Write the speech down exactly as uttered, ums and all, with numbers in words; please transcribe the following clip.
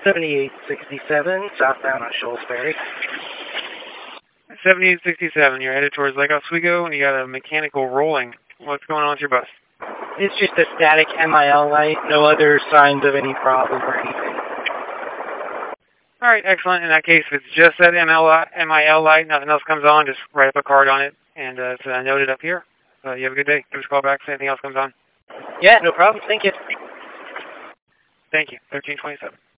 seventy-eight sixty-seven, southbound on Shoals Ferry. seventy-eight sixty-seven, you're headed towards Lake Oswego, and you got a mechanical rolling. What's going on with your bus? It's just a static M I L light, no other signs of any problem or anything. All right, excellent. In that case, if it's just that M I L light, nothing else comes on, just write up a card on it, and uh, it's uh, noted up here. So you have a good day. Give us a call back if anything else comes on. Yeah, no problem. Thank you. Thank you. thirteen twenty-seven.